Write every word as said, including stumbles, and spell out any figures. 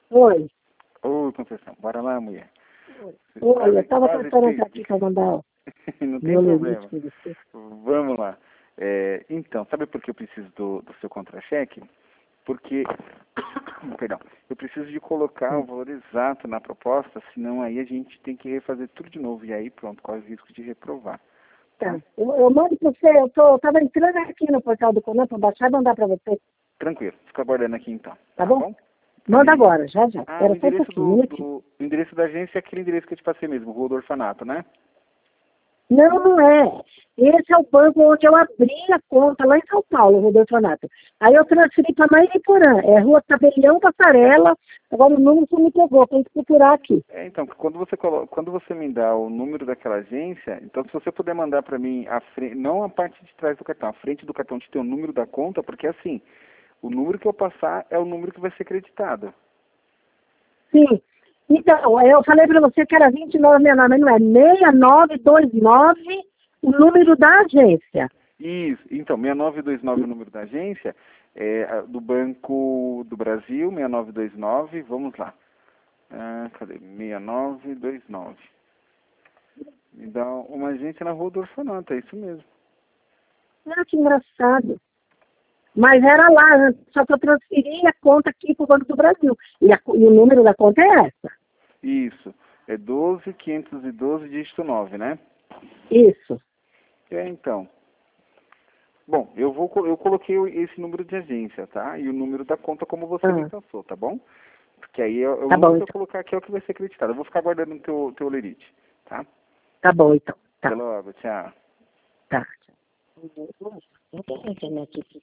Oi. Ô, Conceição, bora lá, mulher. Oi, eu estava Quase preparando tem. aqui para mandar o Não tem meu problema. limite para você. Vamos lá. É, então, sabe por que eu preciso do, do seu contra-cheque? Porque, perdão, eu preciso de colocar o valor exato na proposta, senão aí a gente tem que refazer tudo de novo. E aí, pronto, corre o risco de reprovar. Tá? Tá. Eu, eu mando para você, eu tô, estava entrando aqui no portal do Conan para baixar e mandar para você. Tranquilo, fica aguardando aqui então. Tá bom? bom? Manda E- agora, já, já. Ah, o Era só um endereço pouquinho, um do, minutinho. do o endereço da agência é aquele endereço que eu te passei mesmo, Rua do Orfanato, né? Não, não é. Esse é o banco onde eu abri a conta lá em São Paulo, Rodolfo Orfanato. Aí eu transferi para Mairiporã, é Rua Tabelião Passarela. Agora o número você me pegou, tem que procurar aqui. É, então, quando você colo... quando você me dá o número daquela agência, então se você puder mandar para mim a frente, não a parte de trás do cartão, a frente do cartão de ter o número da conta, porque assim, o número que eu passar é o número que vai ser creditado. Sim. Então, eu falei para você que era vinte e nove sessenta e nove, mas não é seis nove dois nove o número da agência. Isso, então, seis nove dois nove é o número da agência, é a- do Banco do Brasil, seis nove dois nove, vamos lá. Ah, cadê? seis nove dois nove. Me dá uma agência na Rua do Orfanato, é isso mesmo. Ah, que engraçado. Mas era lá, né? Só que eu transferi a conta aqui para o Banco do Brasil. E, a- e o número da conta é essa. Isso, é doze quinhentos e doze, dígito nove, né? Isso. É, então. Bom, eu vou co- eu coloquei o- esse número de agência, tá? E o número da conta como você me Ah, passou, tá bom? Porque aí eu- o tá número bom, que eu então. colocar aqui é o que vai ser acreditado. Eu vou ficar guardando o teu, teu lerite, tá? Tá bom, então. Até Tá, logo, tchau. tá. Não tem internet aqui.